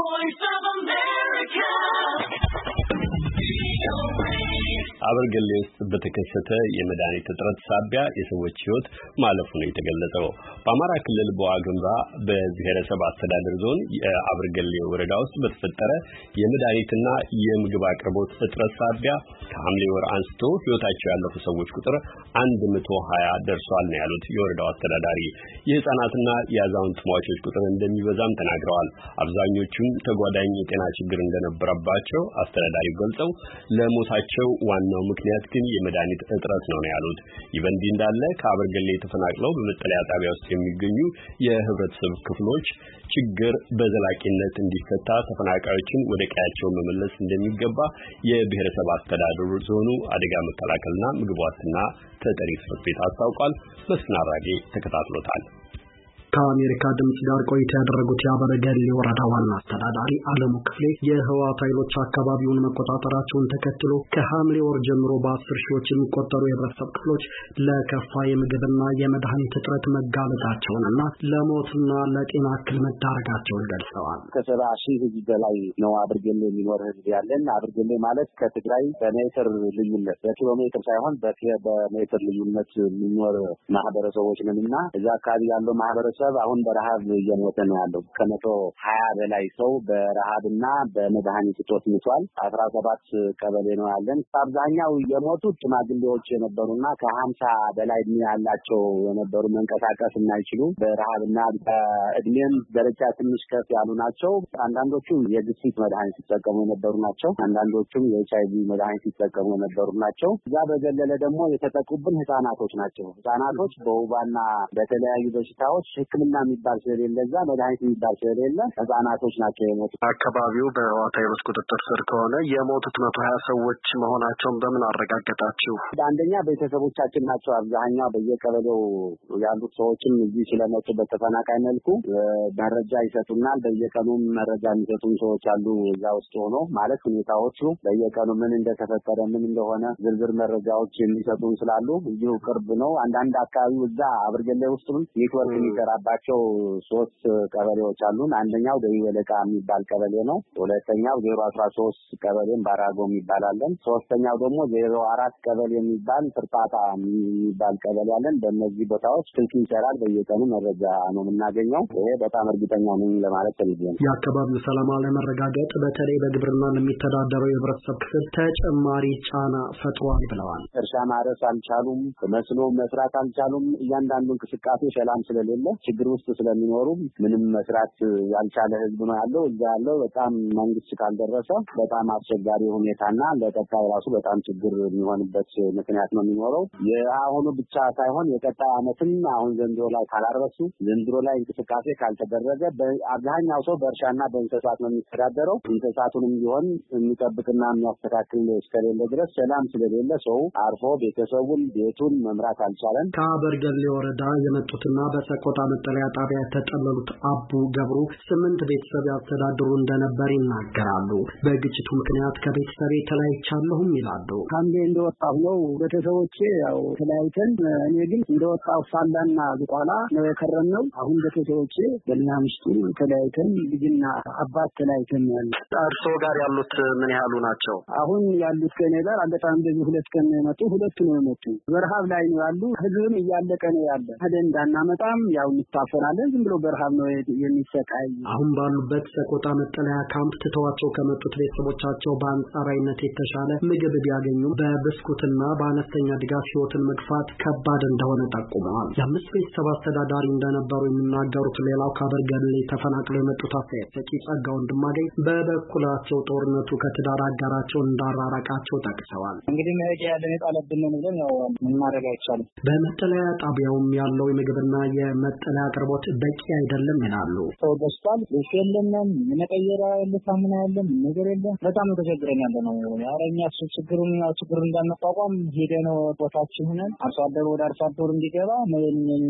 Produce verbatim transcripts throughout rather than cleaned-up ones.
voice of America. አበርገሌ ውስጥ በተከሰተ የመድኃኒት እጥረት ሳቢያ የሰዎች ሕይወት ማለፉ ነው የተገለጸው። በአማራ ክልል በዋግምራ በብሔረሰብ አስተዳደር ዞን የአበርገሌ ወረዳ ውስጥ በተፈጠረ የመድኃኒትና የምግብ አቅርቦት እጥረት ሳቢያ ከሐምሌ ወር አንስቶ ሕይወታቸው ያለፉ ሰዎች ቁጥር አንድ መቶ ሀያ ደርሷል ነው ያሉት የወረዳው አስተዳዳሪ። የህፃናትና የአዛውንት ሟቾች ቁጥር እንደሚበዛም ተናግረዋል። አብዛኞቹም ተጓዳኝ የጤና ችግር እንደነበረባቸው አስተዳዳሪው ገልጸው ለሞታቸው ዋናው ምክንያት ግን የመድኃኒት እጥረት ነው ነው ያሉት። ይበንዲ እንዳለ ከአበርገሌ ተፈናቅለው በመጠለያ ጣቢያ ውስጥ የሚገኙ የህብረተሰብ ክፍሎች ችግር በዘላቂነት እንዲፈታ ተፈናቃዮችን ወደ ቀያቸው መመለስ እንደሚገባ የብሔረሰብ አስተዳደሩ ዞኑ አደጋ መከላከልና ምግብ ዋስትና ተጠሪ ጽሕፈት ቤት አስታውቋል። መስፍን አራጌ ተከታትሎታል። ከአሜሪካ ድምጽ ጋር ቆይታ ያደረጉት የአበርገሌ ወረዳ ዋና አስተዳዳሪ አለሙ ክፍሌ የህወሓት ኃይሎች አካባቢውን መቆጣጠራቸውን ተከትሎ ከሐምሌ ወር ጀምሮ በአስር ሺዎች የሚቆጠሩ የህብረተሰብ ክፍሎች ለከፋ የምግብና የመድኃኒት እጥረት መጋለጣቸውንና ለሞትና ለጤና እክል መዳረጋቸውን ገልጸዋል። ከሰባ ሺህ ህዝብ በላይ ነው አበርገሌ የሚኖር ህዝብ ያለን። አበርገሌ ማለት ከትግራይ በሜትር ልዩነት በኪሎ ሜትር ሳይሆን በሜትር ልዩነት የሚኖር ማህበረሰቦች ነንና እዛ አካባቢ ያለው ማህበረሰብ አሁን በረሃብ እየሞተ ነው ያለው። ከመቶ ሀያ በላይ ሰው በረሃብና በመድኃኒት እጦት ሞቷል። አስራ ሰባት ቀበሌ ነው ያለን። አብዛኛው የሞቱት ሽማግሌዎች የነበሩና ከሀምሳ በላይ እድሜ ያላቸው የነበሩ መንቀሳቀስ የማይችሉ በረሃብና በእድሜም ደረጃ ትንሽ ከፍ ያሉ ናቸው። አንዳንዶቹ የግፊት መድኃኒት ሲጠቀሙ የነበሩ ናቸው። አንዳንዶቹም የኤችአይቪ መድኃኒት ሲጠቀሙ የነበሩ ናቸው። እዛ በዘለለ ደግሞ የተጠቁብን ህፃናቶች ናቸው። ህፃናቶች በወባና በተለያዩ በሽታዎች ሕክምና የሚባል ስለሌለ እዛ መድኃኒት የሚባል ስለሌለ ህፃናቶች ናቸው የሞቱት። አካባቢው በህወሓት ኃይሎች ቁጥጥር ስር ከሆነ የሞቱት መቶ ሀያ ሰዎች መሆናቸውን በምን አረጋገጣችሁ? አንደኛ ቤተሰቦቻችን ናቸው። አብዛኛው በየቀበሌው ያሉት ሰዎችም እዚህ ስለመጡ በተፈናቃይ መልኩ መረጃ ይሰጡናል። በየቀኑም መረጃ የሚሰጡን ሰዎች አሉ። እዛ ውስጥ ሆኖ ማለት ሁኔታዎቹ በየቀኑ ምን እንደተፈጠረ ምን እንደሆነ ዝርዝር መረጃዎች የሚሰጡን ስላሉ እዚሁ ቅርብ ነው። አንዳንድ አካባቢው እዛ አበርገሌ ውስጥ ኔትወርክ የሚሰራባቸው ሶስት ቀበሌዎች አሉን። አንደኛው ደይወለቃ የሚባል ቀበሌ ነው። ሁለተኛው ዜሮ አስራ ሶስት ቀበሌም ባራጎ የሚባል አለን። ሶስተኛው ደግሞ ዜሮ አራት ቀበሌ የሚባል ፍርጣታ የሚባል ቀበሌ አለን። በእነዚህ ቦታዎች ስልክ ይሰራል። በየቀኑ መረጃ ነው የምናገኘው። ይሄ በጣም እርግጠኛ ነኝ ለማለት ፈልጌ። የአካባቢው ሰላም አለመረጋገጥ በተለይ በግብርና ለሚተዳደረው የህብረተሰብ ክፍል ተጨማሪ ጫና ፈጥሯል ብለዋል። እርሻ ማረስ አልቻሉም። መስኖ መስራት አልቻሉም። እያንዳንዱ እንቅስቃሴ ሰላም ስለሌለ ችግር ውስጥ ስለሚኖሩ ምንም መስራት ያልቻለ ህዝብ ነው ያለው። እዛ ያለው በጣም መንግስት ካልደረሰ በጣም አስቸጋሪ ሁኔታና ለቀጣይ ራሱ በጣም ችግር የሚሆንበት ምክንያት ነው የሚኖረው። የአሁኑ ብቻ ሳይሆን የቀጣይ ዓመትም አሁን ዘንድሮ ላይ ካላረሱ ዘንድሮ ላይ እንቅስቃሴ ካልተደረገ አብዛኛው ሰው በእርሻና በእንስሳት ነው የሚተዳደረው። እንስሳቱንም ቢሆን የሚጠብቅና የሚያስተካክል እስከሌለ ድረስ ሰላም ስለሌለ ሰው አርፎ ቤተሰቡን ቤቱን መምራት አልቻለም። ከአበርገሌ ወረዳ የመጡትና በሰቆጣ መጠለያ ጣቢያ የተጠለሉት አቡ ገብሩ ስምንት ቤተሰብ ያስተዳድሩ እንደነበር ይናገራሉ። በግጭቱ ምክንያት ከቤተሰቤ ተለያይቻለሁም ይላሉ። ካምቤ እንደወጣሁ ነው ቤተሰቦቼ ያው ተለያይተን፣ እኔ ግን እንደወጣሁ ሳላና ዝቋላ ነው የከረምነው። አሁን ቤተሰቦቼ በእኛ ምስቱ ተለያይተን ልጅና አባት ተለያይተን ያለ። እርስዎ ጋር ያሉት ምን ያህሉ ናቸው? አሁን ያሉት ከኔ ጋር አለጣም እንደዚህ ሁለት ቀን ነው የመጡ። ሁለቱ ነው የመጡ። በረሃብ ላይ ነው ያሉ። ህዝብም እያለቀ ነው ያለ። ሄደን እንዳናመጣም ያው እንታፈናለን። ዝም ብሎ በረሃብ ነው የሚሰቃይ። አሁን ባሉበት ሰቆጣ መጠለያ ካምፕ ትተዋቸው ከመጡት ቤተሰቦቻቸው በአንጻራዊነት የተሻለ ምግብ ቢያገኙም በብስኩትና በአነስተኛ ድጋፍ ህይወትን መግፋት ከባድ እንደሆነ ጠቁመዋል። የአምስት ቤተሰብ አስተዳዳሪ እንደነበሩ የሚናገሩት ሌላው ከአበርገሌ ተፈናቅለው የመጡት አስተያየት ሰጪ ጸጋው እንድማገኝ በበኩላቸው ጦርነቱ ከትዳር አጋራቸው እንዳራራቃቸው ጠቅሰዋል። እንግዲህ መሄጃ ያለን የጣለብን ነው ብለን ያው ምን ማድረግ አይቻልም። በመጠለያ ጣቢያውም ያለው የምግብና የመጠለያ አቅርቦት በቂ አይደለም ይላሉ። ሰው በስቷል። ልብስ የለንም፣ መቀየሪያ የለ፣ ሳሙና የለም፣ ነገር የለም። በጣም ተቸግረን ያለ ነው። ያረኛ እሱ ችግሩን ያው ችግሩን እንዳንቋቋም ሄደን ቦታችን ሆነን አርሶ አደሩ ወደ አርሶ አደሩ እንዲገባ መለኛ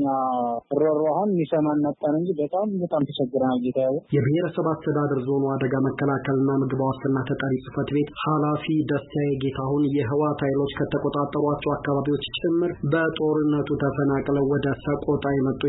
ሮሮሃን የሚሰማን መጣን እንጂ በጣም በጣም ተቸግረናል። ጌታዬ የብሔረሰብ አስተዳደር ዞኑ አደጋ መከላከልና ምግብ ዋስትና ተጠሪ ጽሕፈት ቤት ኃላፊ ደስታዬ ጌታሁን የህወሓት ኃይሎች ከተቆጣጠሯቸው አካባቢዎች ጭምር በጦርነቱ ተፈናቅለው ወደ ሰቆጣ የመጡ የህብረተሰብ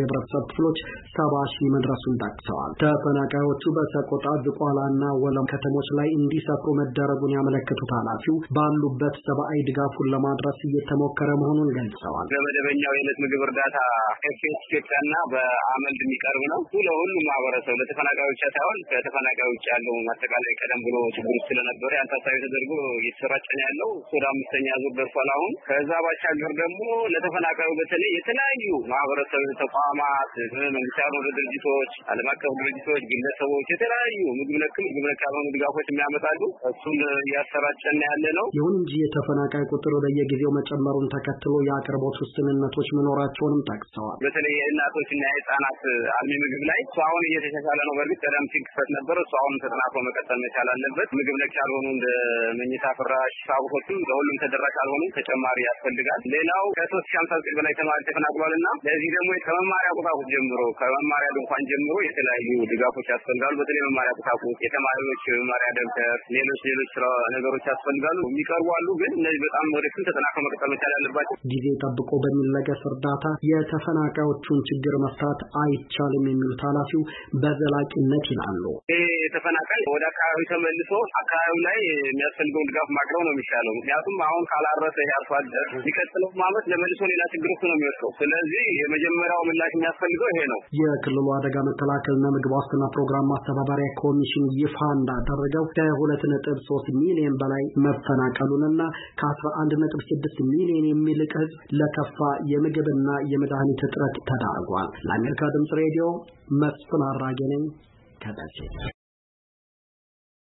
ክፍሎች ሰባ ሺህ መድረሱን ጠቅሰዋል። ተፈናቃዮቹ በሰቆጣ ዝቋላና ወለም ከተሞች ላይ እንዲሰፍሩ መደረጉን ያመለከቱት ኃላፊው ባሉበት ሰብአዊ ድጋፉን ለማድረስ እየተሞከረ መሆኑን ገልጸዋል። በመደበኛው የዕለት ምግብ እርዳታ ኤፍኤስ ኢትዮጵያና በአመልድ የሚቀርብ ነው። ለሁሉም ማህበረሰብ ለተፈናቃዮች ሳይሆን ከተፈናቃዮች ያለው አጠቃላይ ቀደም ብሎ ችግር ስለነበረ ያንታሳቢ ተደርጎ እየተሰራጨ ነው ያለው። ወደ አምስተኛ ዙር ደርሷል አሁን። ከዛ ባሻገር ደግሞ ለተፈናቃዩ በተለይ የተለያዩ ማህበረሰብ ተቋማት፣ መንግስታዊ ያልሆኑ ድርጅቶች፣ ዓለም አቀፍ ድርጅቶች፣ ግለሰቦች የተለያዩ ምግብ ነክ ምግብ ነክ ያልሆኑ ድጋፎች የሚያመጣሉ። እሱን እያሰራጨን ያለ ነው። ይሁን እንጂ የተፈናቃይ ቁጥር በየጊዜው መጨመሩን ተከትሎ የአቅርቦት ውስንነቶች መኖራቸውንም ጠቅሰዋል። በተለይ የእናቶችና የህፃናት አልሚ ምግብ ላይ እሱ አሁን እየተሻሻለ ነው። በእርግጥ ቀደም ሲል ክፍተት ነበር። እሱ አሁን ተጠናክሮ መቀጠል መቻል አለበት። ምግብ ነክ ያልሆኑ እንደ መኝታ ፍራሽ፣ ቁሳቁሶችም ለሁሉም ተደራሽ አልሆኑም። ተጨማሪ ያስፈልጋል። ሌላው ከሶስት ሺህ ሃምሳ ዘጠኝ በላይ ተማሪ ተፈናቅሏልና ለዚህ ደግሞ ከመማሪያ ቁሳቁስ ጀምሮ ከመማሪያ ድንኳን ጀምሮ የተለያዩ ድጋፎች ያስፈልጋሉ። በተለይ መማሪያ ቁሳቁስ፣ የተማሪዎች መማሪያ ደብተር፣ ሌሎች ሌሎች ስራ ነገሮች ያስፈልጋሉ። የሚቀርቡ አሉ፣ ግን እነዚህ በጣም ወደፊት ተጠናክሮ መቀጠል መቻል ያለባቸው። ጊዜ ጠብቆ በሚለገስ እርዳታ የተፈናቃዮቹን ችግር መፍታት አይቻልም የሚሉት ኃላፊው በዘላቂነት ይላሉ። ይሄ ተፈናቃይ ወደ አካባቢ ተመልሶ አካባቢው ላይ የሚያስፈልገውን ድጋፍ ማቅረብ ነው የሚሻለው። ምክንያቱም አሁን ካላረሰ ያርሶ አደር የሚቀጥለው ዓመት ለመልሶ ሌላ ችግር ውስጥ ነው የሚወጣው። ስለዚህ የመጀመሪያው ምላሽ የሚያስፈልገው ይሄ ነው። የክልሉ አደጋ መከላከልና ምግብ ዋስትና ፕሮግራም ማስተባበሪያ ኮሚሽን ይፋ እንዳደረገው ከሁለት ነጥብ ሶስት ሚሊዮን በላይ መፈናቀሉንና ከአስራ አንድ ነጥብ ስድስት ሚሊዮን የሚልቅ ሕዝብ ለከፋ የምግብና የመድኃኒት እጥረት ተዳርጓል። ለአሜሪካ ድምጽ ሬዲዮ መስፍን አራጌ ነኝ ከደሴ።